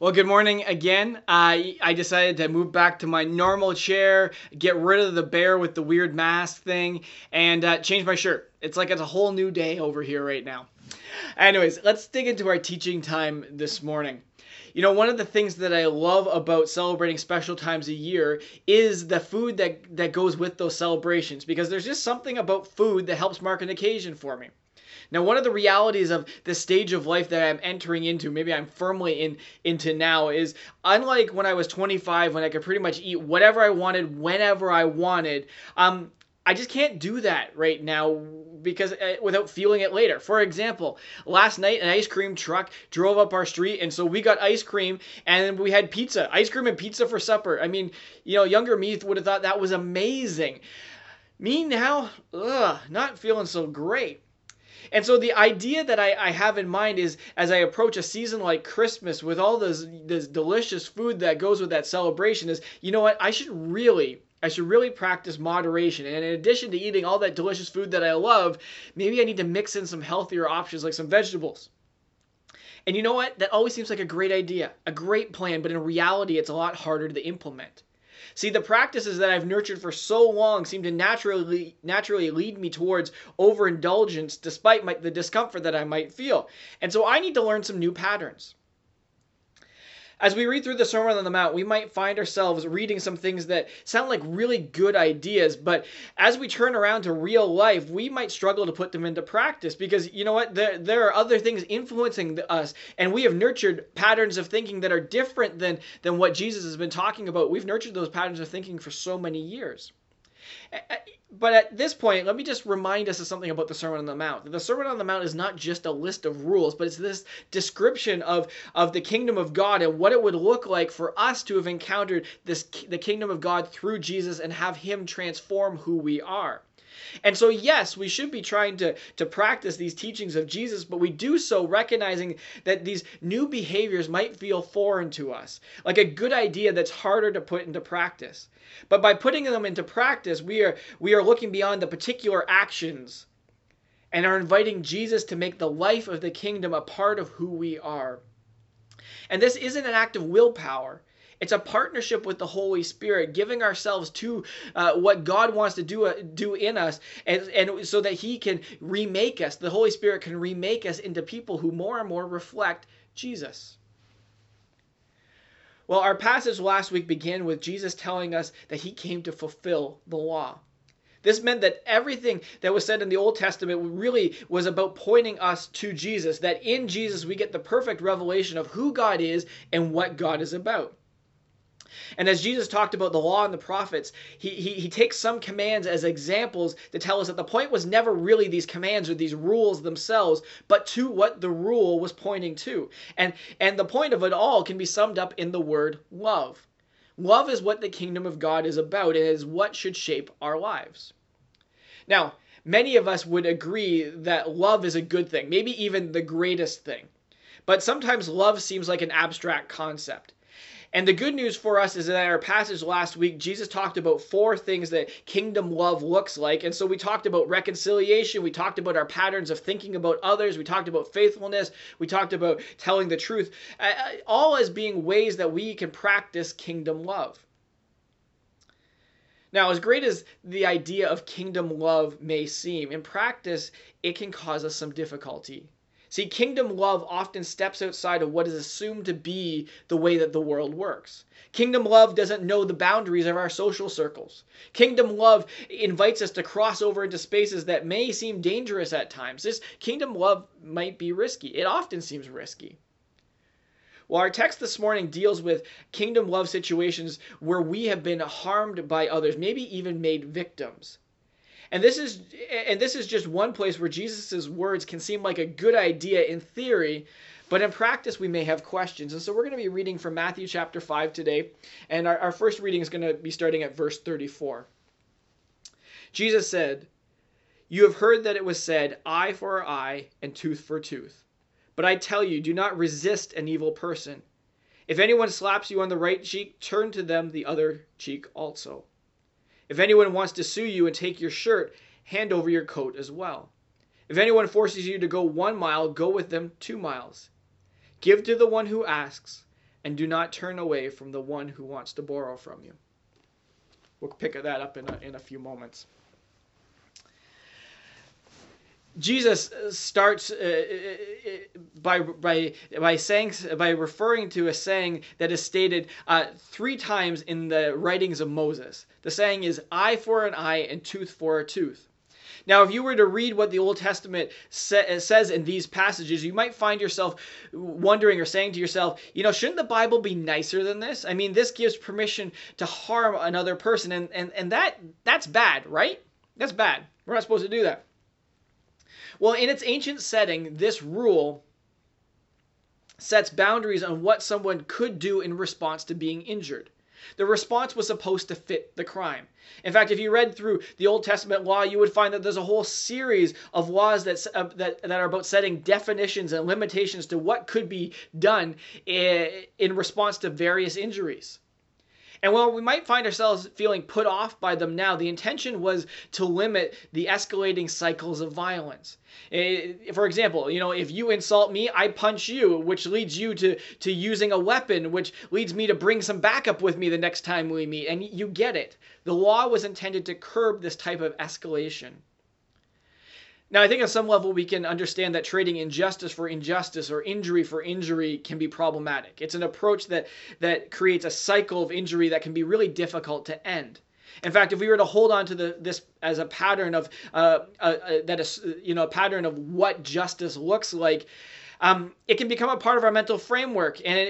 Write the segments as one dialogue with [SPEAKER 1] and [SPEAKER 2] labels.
[SPEAKER 1] Well, good morning again. I decided to move back to my normal chair, get rid of the bear with the weird mask thing, and change my shirt. It's like it's a whole new day over here right now. Anyways, let's dig into our teaching time this morning. You know, one of the things that I love about celebrating special times a year is the food that goes with those celebrations, because there's just something about food that helps mark an occasion for me. Now, one of the realities of the stage of life that I'm entering into, maybe I'm firmly into now, is unlike when I was 25, when I could pretty much eat whatever I wanted, whenever I wanted. I just can't do that right now because without feeling it later. For example, last night an ice cream truck drove up our street, and so we got ice cream and we had pizza, ice cream and pizza for supper. I mean, younger me would have thought that was amazing. Me now, not feeling so great. And so the idea that I have in mind is, as I approach a season like Christmas with all this delicious food that goes with that celebration, is, you know what, I should really practice moderation. And in addition to eating all that delicious food that I love, maybe I need to mix in some healthier options like some vegetables. And you know what? That always seems like a great idea, a great plan, but in reality, it's a lot harder to implement. See, the practices that I've nurtured for so long seem to naturally lead me towards overindulgence despite the discomfort that I might feel. And so I need to learn some new patterns. As we read through the Sermon on the Mount, we might find ourselves reading some things that sound like really good ideas, but as we turn around to real life, we might struggle to put them into practice because, you know what, there are other things influencing us, and we have nurtured patterns of thinking that are different than what Jesus has been talking about. We've nurtured those patterns of thinking for so many years. But at this point, let me just remind us of something about the Sermon on the Mount. The Sermon on the Mount is not just a list of rules, but it's this description of the kingdom of God and what it would look like for us to have encountered the kingdom of God through Jesus and have him transform who we are. And so, yes, we should be trying to practice these teachings of Jesus, but we do so recognizing that these new behaviors might feel foreign to us, like a good idea that's harder to put into practice. But by putting them into practice, we are looking beyond the particular actions and are inviting Jesus to make the life of the kingdom a part of who we are. And this isn't an act of willpower. It's a partnership with the Holy Spirit, giving ourselves to what God wants to do in us, and so that he can remake us. The Holy Spirit can remake us into people who more and more reflect Jesus. Well, our passage last week began with Jesus telling us that he came to fulfill the law. This meant that everything that was said in the Old Testament really was about pointing us to Jesus, that in Jesus we get the perfect revelation of who God is and what God is about. And as Jesus talked about the law and the prophets, he takes some commands as examples to tell us that the point was never really these commands or these rules themselves, but to what the rule was pointing to. And the point of it all can be summed up in the word love. Love is what the kingdom of God is about and is what should shape our lives. Now, many of us would agree that love is a good thing, maybe even the greatest thing. But sometimes love seems like an abstract concept. And the good news for us is that in our passage last week, Jesus talked about 4 things that kingdom love looks like. And so we talked about reconciliation. We talked about our patterns of thinking about others. We talked about faithfulness. We talked about telling the truth, all as being ways that we can practice kingdom love. Now, as great as the idea of kingdom love may seem, in practice, it can cause us some difficulty. See, kingdom love often steps outside of what is assumed to be the way that the world works. Kingdom love doesn't know the boundaries of our social circles. Kingdom love invites us to cross over into spaces that may seem dangerous at times. This kingdom love might be risky. It often seems risky. Well, our text this morning deals with kingdom love situations where we have been harmed by others, maybe even made victims. And this is just one place where Jesus' words can seem like a good idea in theory, but in practice we may have questions. And so we're going to be reading from Matthew chapter 5 today, and our first reading is going to be starting at verse 34. Jesus said, "You have heard that it was said, 'Eye for eye and tooth for tooth.' But I tell you, do not resist an evil person. If anyone slaps you on the right cheek, turn to them the other cheek also. If anyone wants to sue you and take your shirt, hand over your coat as well. If anyone forces you to go 1 mile, go with them 2 miles. Give to the one who asks, and do not turn away from the one who wants to borrow from you. We'll pick that up in a few moments. Jesus starts by referring to a saying that is stated 3 times in the writings of Moses. The saying is eye for an eye and tooth for a tooth. Now, if you were to read what the Old Testament says in these passages, you might find yourself wondering or saying to yourself, shouldn't the Bible be nicer than this? I mean, this gives permission to harm another person, and that's bad, right? That's bad. We're not supposed to do that. Well, in its ancient setting, this rule sets boundaries on what someone could do in response to being injured. The response was supposed to fit the crime. In fact, if you read through the Old Testament law, you would find that there's a whole series of laws that are about setting definitions and limitations to what could be done in response to various injuries. And while we might find ourselves feeling put off by them now, the intention was to limit the escalating cycles of violence. For example, if you insult me, I punch you, which leads you to using a weapon, which leads me to bring some backup with me the next time we meet. And you get it. The law was intended to curb this type of escalation. Now, I think on some level we can understand that trading injustice for injustice or injury for injury can be problematic. It's an approach that creates a cycle of injury that can be really difficult to end. In fact, if we were to hold on to this as a pattern of a pattern of what justice looks like, it can become a part of our mental framework, and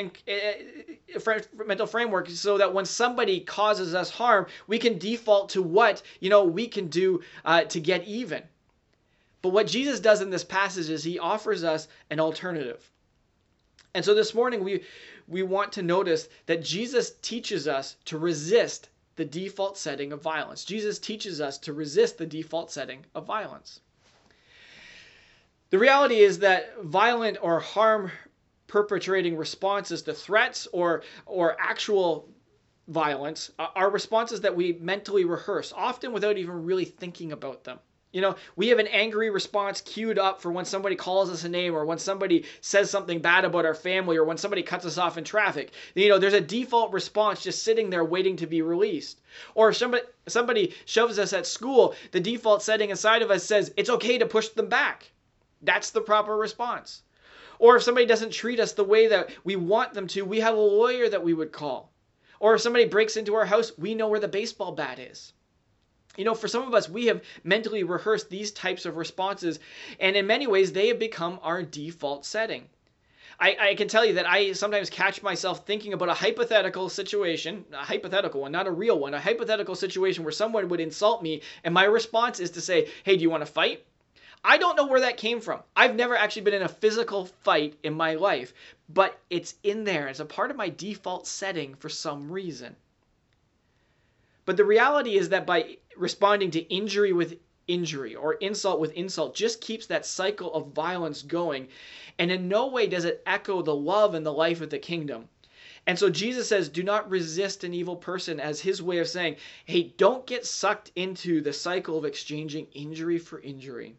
[SPEAKER 1] mental framework, so that when somebody causes us harm, we can default to what we can do to get even. But what Jesus does in this passage is he offers us an alternative. And so this morning we want to notice that Jesus teaches us to resist the default setting of violence. Jesus teaches us to resist the default setting of violence. The reality is that violent or harm perpetrating responses to threats or actual violence are responses that we mentally rehearse, often without even really thinking about them. We have an angry response queued up for when somebody calls us a name, or when somebody says something bad about our family, or when somebody cuts us off in traffic. There's a default response just sitting there waiting to be released. Or if somebody shoves us at school, the default setting inside of us says it's okay to push them back. That's the proper response. Or if somebody doesn't treat us the way that we want them to, we have a lawyer that we would call. Or if somebody breaks into our house, we know where the baseball bat is. For some of us, we have mentally rehearsed these types of responses, and in many ways, they have become our default setting. I can tell you that I sometimes catch myself thinking about a hypothetical situation, a hypothetical one, not a real one, a hypothetical situation where someone would insult me, and my response is to say, hey, do you want to fight? I don't know where that came from. I've never actually been in a physical fight in my life, but it's in there as a part of my default setting for some reason. But the reality is that by responding to injury with injury or insult with insult just keeps that cycle of violence going, and in no way does it echo the love and the life of the kingdom. And so Jesus says, do not resist an evil person, as his way of saying, hey, don't get sucked into the cycle of exchanging injury for injury.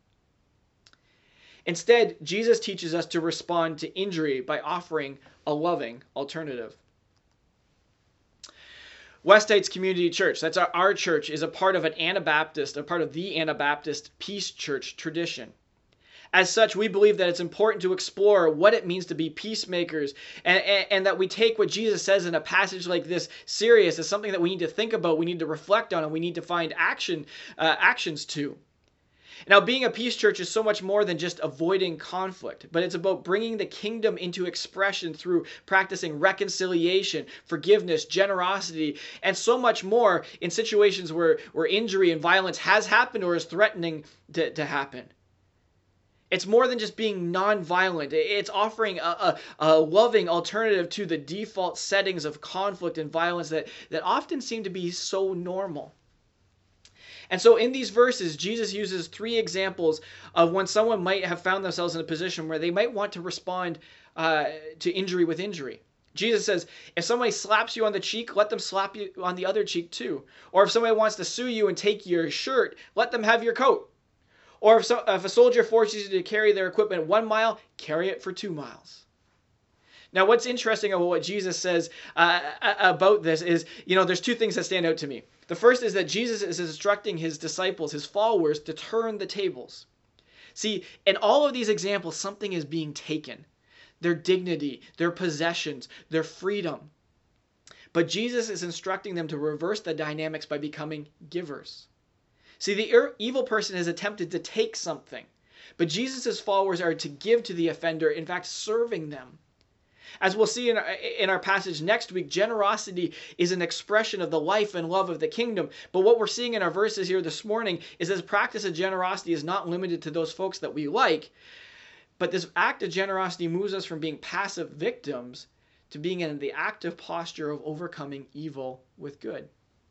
[SPEAKER 1] Instead, Jesus teaches us to respond to injury by offering a loving alternative. West Heights Community Church, that's our church, is a part of the Anabaptist Peace Church tradition. As such, we believe that it's important to explore what it means to be peacemakers, and that we take what Jesus says in a passage like this serious as something that we need to think about, we need to reflect on, and we need to find actions to. Now, being a peace church is so much more than just avoiding conflict, but it's about bringing the kingdom into expression through practicing reconciliation, forgiveness, generosity, and so much more in situations where injury and violence has happened or is threatening to happen. It's more than just being non-violent. It's offering a loving alternative to the default settings of conflict and violence that often seem to be so normal. And so in these verses, Jesus uses 3 examples of when someone might have found themselves in a position where they might want to respond to injury with injury. Jesus says, if somebody slaps you on the cheek, let them slap you on the other cheek too. Or if somebody wants to sue you and take your shirt, let them have your coat. Or if a soldier forces you to carry their equipment 1 mile, carry it for 2 miles. Now, what's interesting about what Jesus says about this is, there's two things that stand out to me. The first is that Jesus is instructing his disciples, his followers, to turn the tables. See, in all of these examples, something is being taken. Their dignity, their possessions, their freedom. But Jesus is instructing them to reverse the dynamics by becoming givers. See, the evil person has attempted to take something, but Jesus' followers are to give to the offender, in fact, serving them. As we'll see in our passage next week, generosity is an expression of the life and love of the kingdom. But what we're seeing in our verses here this morning is this practice of generosity is not limited to those folks that we like, but this act of generosity moves us from being passive victims to being in the active posture of overcoming evil with good.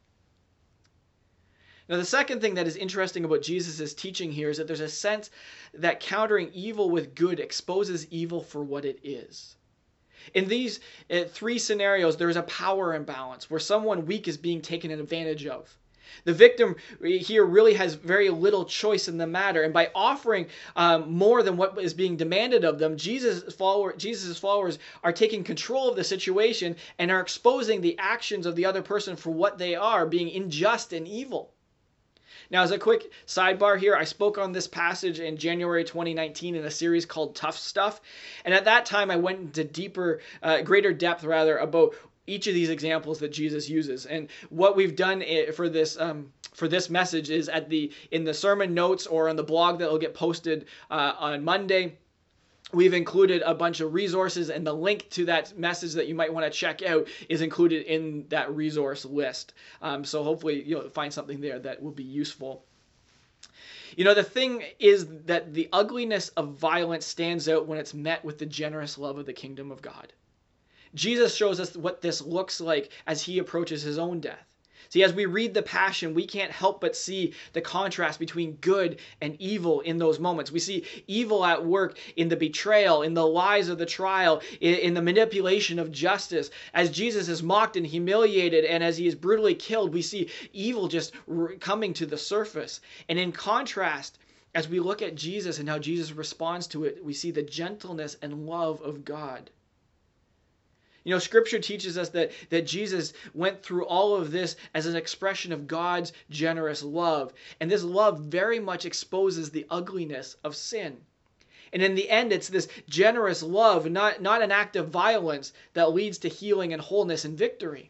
[SPEAKER 1] Now, the second thing that is interesting about Jesus' teaching here is that there's a sense that countering evil with good exposes evil for what it is. In these three scenarios, there is a power imbalance where someone weak is being taken advantage of. The victim here really has very little choice in the matter, and by offering more than what is being demanded of them, Jesus' followers are taking control of the situation and are exposing the actions of the other person for what they are, being unjust and evil. Now, as a quick sidebar here, I spoke on this passage in January 2019 in a series called Tough Stuff. And at that time, I went into greater depth about each of these examples that Jesus uses. And what we've done for this message is in the sermon notes or on the blog that will get posted on Monday. We've included a bunch of resources, and the link to that message that you might want to check out is included in that resource list. So hopefully you'll find something there that will be useful. The thing is that the ugliness of violence stands out when it's met with the generous love of the kingdom of God. Jesus shows us what this looks like as he approaches his own death. See, as we read the Passion, we can't help but see the contrast between good and evil in those moments. We see evil at work in the betrayal, in the lies of the trial, in the manipulation of justice. As Jesus is mocked and humiliated, and as he is brutally killed, we see evil just coming to the surface. And in contrast, as we look at Jesus and how Jesus responds to it, we see the gentleness and love of God. Scripture teaches us that Jesus went through all of this as an expression of God's generous love. And this love very much exposes the ugliness of sin. And in the end, it's this generous love, not an act of violence, that leads to healing and wholeness and victory.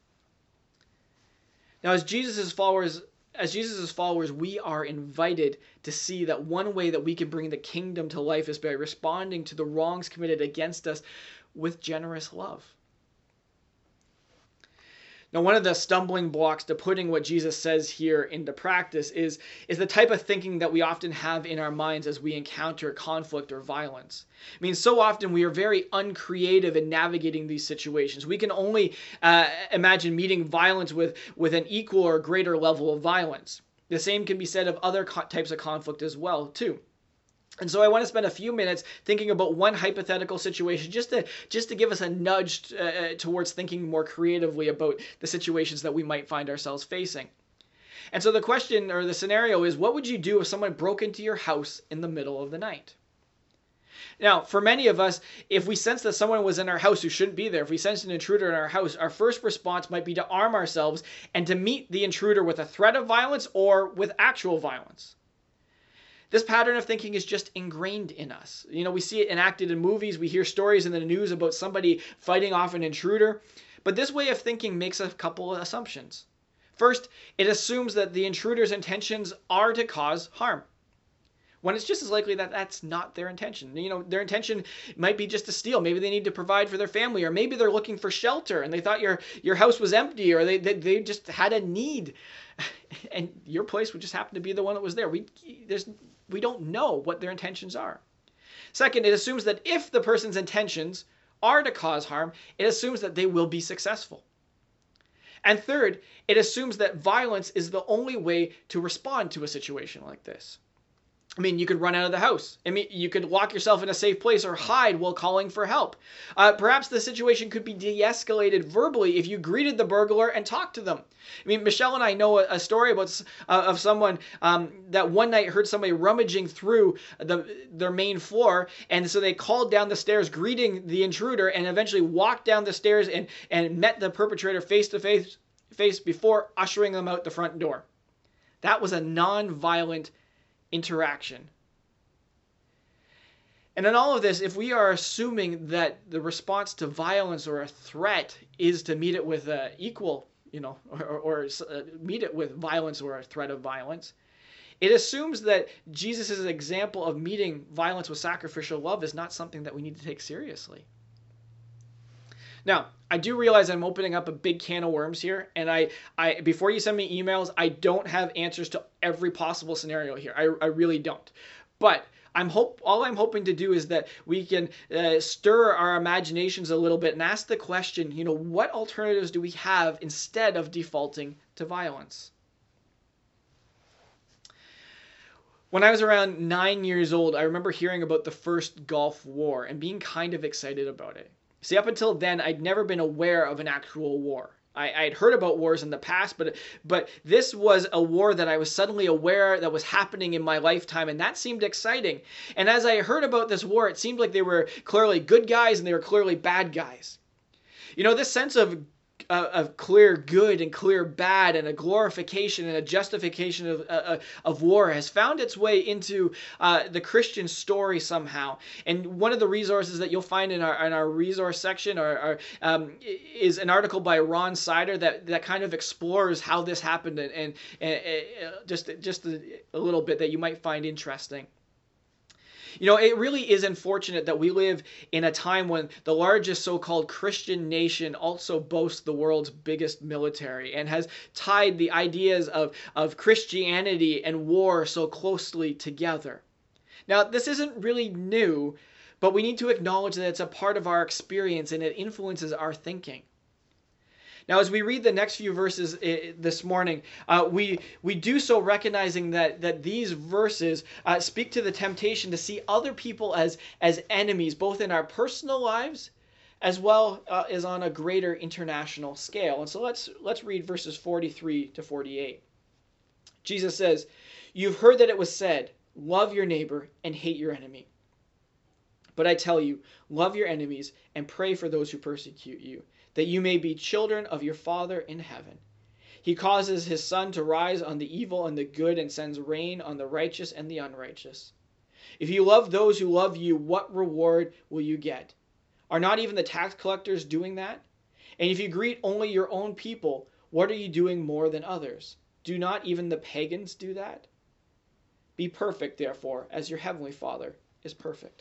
[SPEAKER 1] Now, as Jesus' followers, we are invited to see that one way that we can bring the kingdom to life is by responding to the wrongs committed against us with generous love. Now, one of the stumbling blocks to putting what Jesus says here into practice is the type of thinking that we often have in our minds as we encounter conflict or violence. I mean, so often we are very uncreative in navigating these situations. We can only imagine meeting violence with an equal or greater level of violence. The same can be said of other types of conflict as well, too. And so I want to spend a few minutes thinking about one hypothetical situation just to give us a nudge towards thinking more creatively about the situations that we might find ourselves facing. And so the question or the scenario is, what would you do if someone broke into your house in the middle of the night? Now, for many of us, if we sense that someone was in our house who shouldn't be there, if we sense an intruder in our house, our first response might be to arm ourselves and to meet the intruder with a threat of violence or with actual violence. This pattern of thinking is just ingrained in us. We see it enacted in movies. We hear stories in the news about somebody fighting off an intruder. But this way of thinking makes a couple of assumptions. First, it assumes that the intruder's intentions are to cause harm, when it's just as likely that that's not their intention. Their intention might be just to steal. Maybe they need to provide for their family, or maybe they're looking for shelter and they thought your house was empty, or they just had a need. And your place would just happen to be the one that was there. We don't know what their intentions are. Second, it assumes that if the person's intentions are to cause harm, it assumes that they will be successful. And third, it assumes that violence is the only way to respond to a situation like this. I mean, you could run out of the house. I mean, you could lock yourself in a safe place or hide while calling for help. Perhaps the situation could be de-escalated verbally if you greeted the burglar and talked to them. I mean, Michelle and I know a story about of someone that one night heard somebody rummaging through their main floor, and so they called down the stairs, greeting the intruder, and eventually walked down the stairs and met the perpetrator face to face before ushering them out the front door. That was a non-violent interaction. And in all of this, if we are assuming that the response to violence or a threat is to meet it with equal, or meet it with violence or a threat of violence, it assumes that Jesus' example of meeting violence with sacrificial love is not something that we need to take seriously. Now, I do realize I'm opening up a big can of worms here, and I before you send me emails, I don't have answers to every possible scenario here. I really don't. But all I'm hoping to do is that we can stir our imaginations a little bit and ask the question, what alternatives do we have instead of defaulting to violence? When I was around 9 years old, I remember hearing about the first Gulf War and being kind of excited about it. See, up until then, I'd never been aware of an actual war. I'd heard about wars in the past, but this was a war that I was suddenly aware that was happening in my lifetime, and that seemed exciting. And as I heard about this war, it seemed like they were clearly good guys and they were clearly bad guys. This sense of clear good and clear bad, and a glorification and a justification of war has found its way into the Christian story somehow. And one of the resources that you'll find in our resource section is an article by Ron Sider that kind of explores how this happened, and just a little bit that you might find interesting. It really is unfortunate that we live in a time when the largest so-called Christian nation also boasts the world's biggest military and has tied the ideas of Christianity and war so closely together. Now, this isn't really new, but we need to acknowledge that it's a part of our experience and it influences our thinking. Now, as we read the next few verses this morning, we do so recognizing that these verses speak to the temptation to see other people as enemies, both in our personal lives as well as on a greater international scale. And so let's read verses 43 to 48. Jesus says, "You've heard that it was said, 'Love your neighbor and hate your enemy.' But I tell you, love your enemies and pray for those who persecute you, that you may be children of your Father in heaven. He causes his sun to rise on the evil and the good and sends rain on the righteous and the unrighteous. If you love those who love you, what reward will you get? Are not even the tax collectors doing that? And if you greet only your own people, what are you doing more than others? Do not even the pagans do that? Be perfect, therefore, as your heavenly Father is perfect."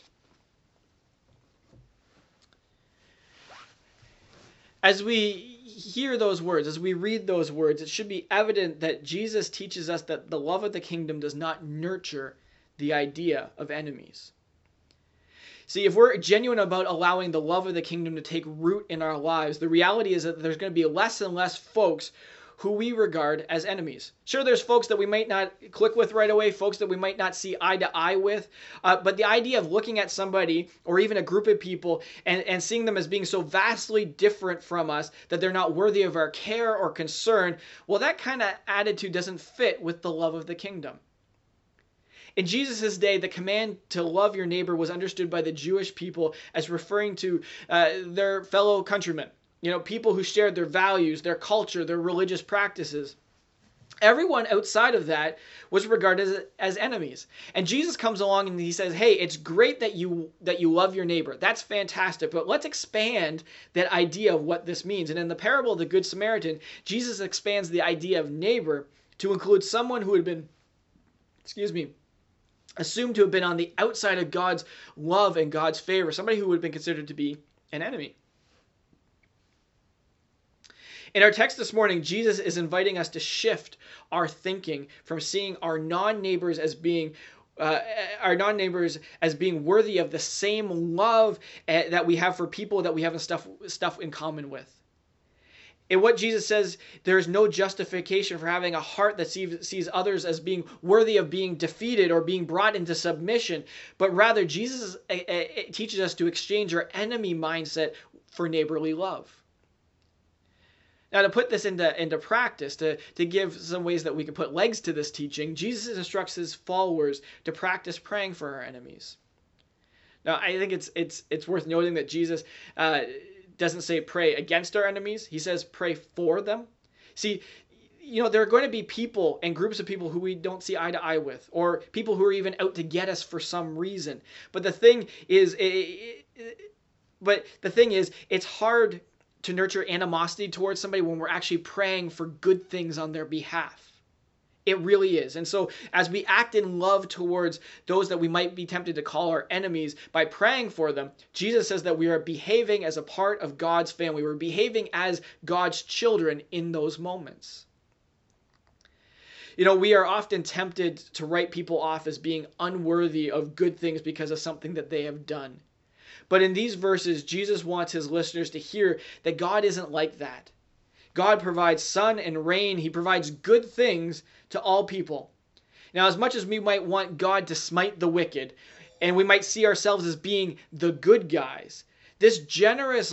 [SPEAKER 1] As we hear those words, as we read those words, it should be evident that Jesus teaches us that the love of the kingdom does not nurture the idea of enemies. See, if we're genuine about allowing the love of the kingdom to take root in our lives, the reality is that there's going to be less and less folks who we regard as enemies. Sure, there's folks that we might not click with right away, folks that we might not see eye to eye with, but the idea of looking at somebody or even a group of people and seeing them as being so vastly different from us that they're not worthy of our care or concern, well, that kind of attitude doesn't fit with the love of the kingdom. In Jesus' day, the command to love your neighbor was understood by the Jewish people as referring to their fellow countrymen. People who shared their values, their culture, their religious practices. Everyone outside of that was regarded as enemies. And Jesus comes along and he says, hey, it's great that you love your neighbor. That's fantastic. But let's expand that idea of what this means. And in the parable of the Good Samaritan, Jesus expands the idea of neighbor to include someone who had been, assumed to have been on the outside of God's love and God's favor, somebody who would have been considered to be an enemy. In our text this morning, Jesus is inviting us to shift our thinking from seeing our non-neighbors as being worthy of the same love that we have for people that we have stuff in common with. In what Jesus says, there is no justification for having a heart that sees others as being worthy of being defeated or being brought into submission, but rather Jesus teaches us to exchange our enemy mindset for neighborly love. Now, to put this into practice, to give some ways that we can put legs to this teaching, Jesus instructs his followers to practice praying for our enemies. Now, I think it's worth noting that Jesus doesn't say pray against our enemies. He says pray for them. See, there are going to be people and groups of people who we don't see eye to eye with, or people who are even out to get us for some reason. But the thing is, it's hard to nurture animosity towards somebody when we're actually praying for good things on their behalf. It really is. And so as we act in love towards those that we might be tempted to call our enemies by praying for them, Jesus says that we are behaving as a part of God's family. We're behaving as God's children in those moments. We are often tempted to write people off as being unworthy of good things because of something that they have done. But in these verses, Jesus wants his listeners to hear that God isn't like that. God provides sun and rain. He provides good things to all people. Now, as much as we might want God to smite the wicked, and we might see ourselves as being the good guys, this generous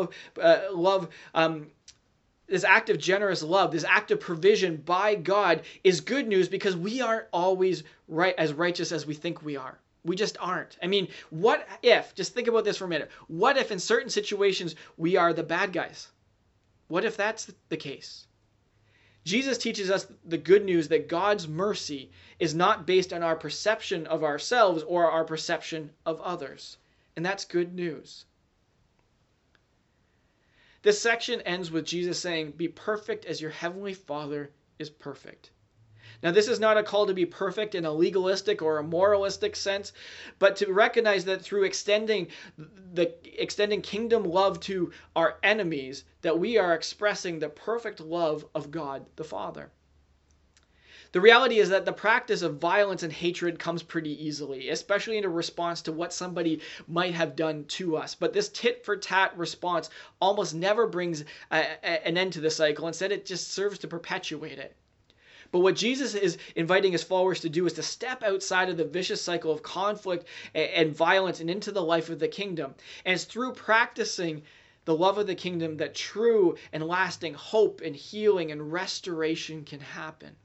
[SPEAKER 1] this act of generous love, this act of provision by God is good news because we aren't always as righteous as we think we are. We just aren't. I mean, what if, just think about this for a minute, what if in certain situations we are the bad guys? What if that's the case? Jesus teaches us the good news that God's mercy is not based on our perception of ourselves or our perception of others. And that's good news. This section ends with Jesus saying, "Be perfect as your heavenly Father is perfect." Now, this is not a call to be perfect in a legalistic or a moralistic sense, but to recognize that through extending kingdom love to our enemies, that we are expressing the perfect love of God the Father. The reality is that the practice of violence and hatred comes pretty easily, especially in a response to what somebody might have done to us. But this tit-for-tat response almost never brings an end to the cycle. Instead, it just serves to perpetuate it. But what Jesus is inviting his followers to do is to step outside of the vicious cycle of conflict and violence and into the life of the kingdom. And it's through practicing the love of the kingdom that true and lasting hope and healing and restoration can happen.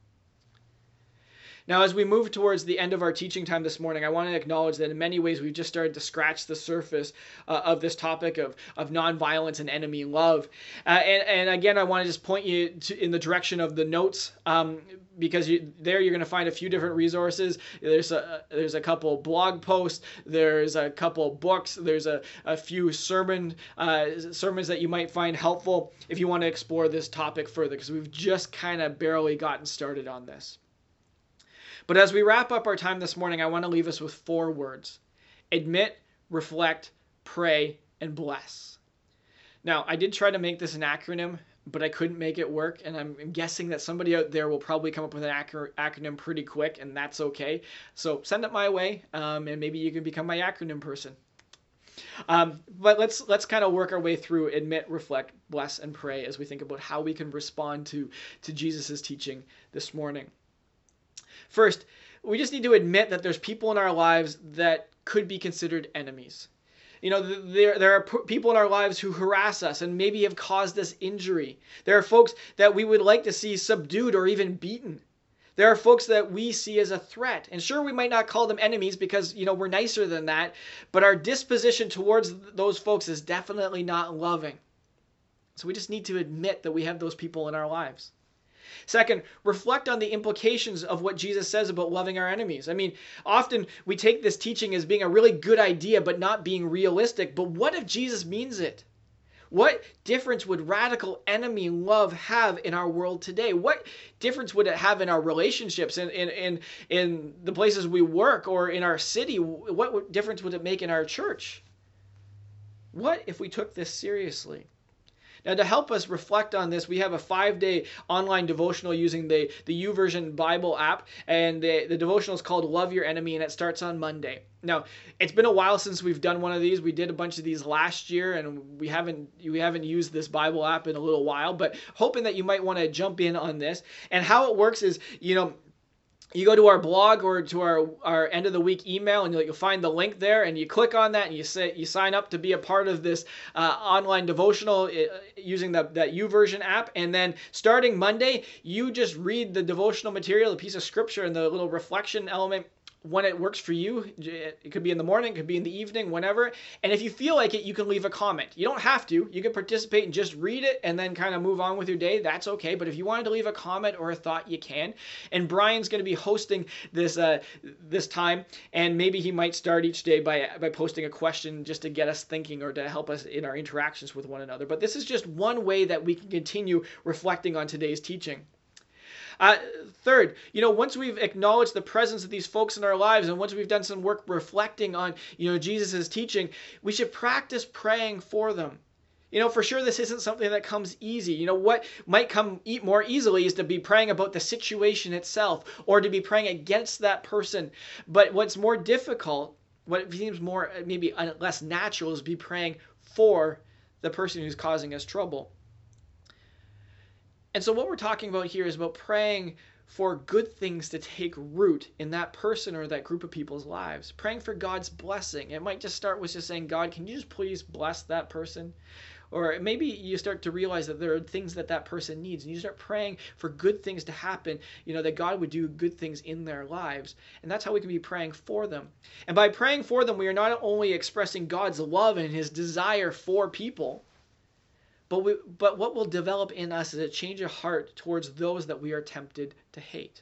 [SPEAKER 1] Now, as we move towards the end of our teaching time this morning, I want to acknowledge that in many ways we've just started to scratch the surface of this topic of nonviolence and enemy love. And again, I want to just point you in the direction of the notes because you're going to find a few different resources. There's a couple blog posts. There's a couple books. There's a few sermons that you might find helpful if you want to explore this topic further, because we've just kind of barely gotten started on this. But as we wrap up our time this morning, I want to leave us with 4 words: admit, reflect, pray, and bless. Now, I did try to make this an acronym, but I couldn't make it work, and I'm guessing that somebody out there will probably come up with an acronym pretty quick, and that's okay. So send it my way, and maybe you can become my acronym person. But let's kind of work our way through admit, reflect, bless, and pray as we think about how we can respond to Jesus' teaching this morning. First, we just need to admit that there's people in our lives that could be considered enemies. There are people in our lives who harass us and maybe have caused us injury. There are folks that we would like to see subdued or even beaten. There are folks that we see as a threat. And sure, we might not call them enemies because, we're nicer than that, but our disposition towards those folks is definitely not loving. So we just need to admit that we have those people in our lives. Second, reflect on the implications of what Jesus says about loving our enemies. I mean, often we take this teaching as being a really good idea, but not being realistic. But what if Jesus means it? What difference would radical enemy love have in our world today? What difference would it have in our relationships, in the places we work, or in our city? What difference would it make in our church? What if we took this seriously? Now, to help us reflect on this, we have a 5-day online devotional using the YouVersion Bible app, and the devotional is called Love Your Enemy, and it starts on Monday. Now, it's been a while since we've done one of these. We did a bunch of these last year, and we haven't used this Bible app in a little while, but hoping that you might want to jump in on this. And how it works is, you go to our blog or to our end of the week email, and you'll find the link there, and you click on that, and you sign up to be a part of this online devotional using that YouVersion app. And then starting Monday, you just read the devotional material, the piece of scripture, and the little reflection element when it works for you. It could be in the morning, it could be in the evening, whenever. And if you feel like it, you can leave a comment. You don't have to. You can participate and just read it and then kind of move on with your day. That's okay. But if you wanted to leave a comment or a thought, you can. And Brian's going to be hosting this time, and maybe he might start each day by posting a question just to get us thinking or to help us in our interactions with one another. But this is just one way that we can continue reflecting on today's teaching. Third, once we've acknowledged the presence of these folks in our lives, and once we've done some work reflecting on, Jesus' teaching, we should practice praying for them. For sure, this isn't something that comes easy. What might come more easily is to be praying about the situation itself, or to be praying against that person. But what's more difficult, what seems more maybe less natural, is be praying for the person who's causing us trouble. And so what we're talking about here is about praying for good things to take root in that person or that group of people's lives. Praying for God's blessing. It might just start with just saying, God, can you just please bless that person? Or maybe you start to realize that there are things that person needs, and you start praying for good things to happen, that God would do good things in their lives. And that's how we can be praying for them. And by praying for them, we are not only expressing God's love and his desire for people, but what will develop in us is a change of heart towards those that we are tempted to hate.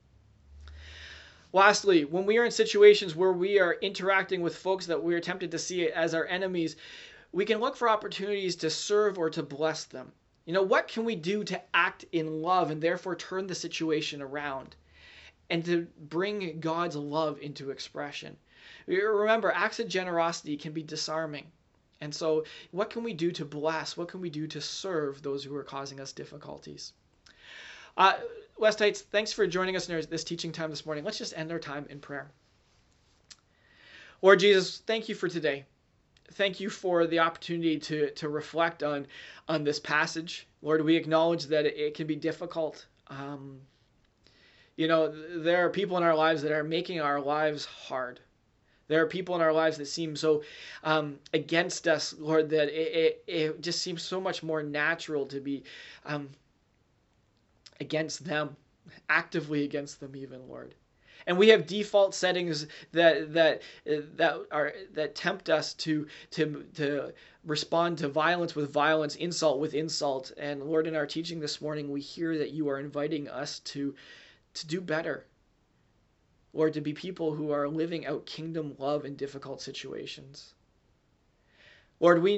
[SPEAKER 1] Lastly, when we are in situations where we are interacting with folks that we are tempted to see as our enemies, we can look for opportunities to serve or to bless them. What can we do to act in love and therefore turn the situation around and to bring God's love into expression? Remember, acts of generosity can be disarming. And so what can we do to bless? What can we do to serve those who are causing us difficulties? Westites, thanks for joining us in this teaching time this morning. Let's just end our time in prayer. Lord Jesus, thank you for today. Thank you for the opportunity to reflect on this passage. Lord, we acknowledge that it can be difficult. There are people in our lives that are making our lives hard. There are people in our lives that seem so against us, Lord, that it just seems so much more natural to be against them, actively against them even, Lord. And we have default settings that tempt us to respond to violence with violence, insult with insult. And Lord, in our teaching this morning, we hear that you are inviting us to do better. Lord, to be people who are living out kingdom love in difficult situations. Lord, we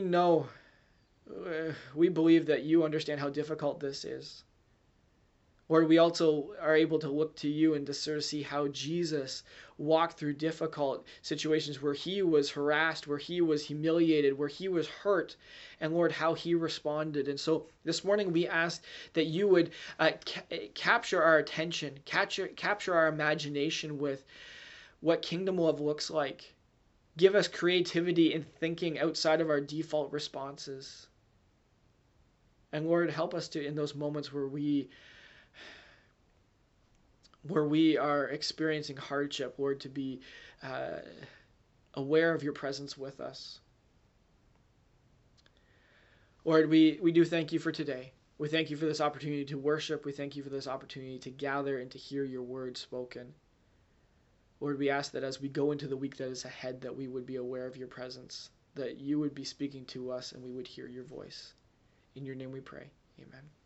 [SPEAKER 1] believe that you understand how difficult this is. Lord, we also are able to look to you and to sort of see how Jesus walked through difficult situations where he was harassed, where he was humiliated, where he was hurt, and Lord, how he responded. And so this morning we ask that you would capture our attention, capture our imagination with what kingdom love looks like. Give us creativity in thinking outside of our default responses. And Lord, help us to, in those moments where we are experiencing hardship, Lord, to be aware of your presence with us. Lord, we do thank you for today. We thank you for this opportunity to worship. We thank you for this opportunity to gather and to hear your word spoken. Lord, we ask that as we go into the week that is ahead, that we would be aware of your presence, that you would be speaking to us and we would hear your voice. In your name we pray. Amen.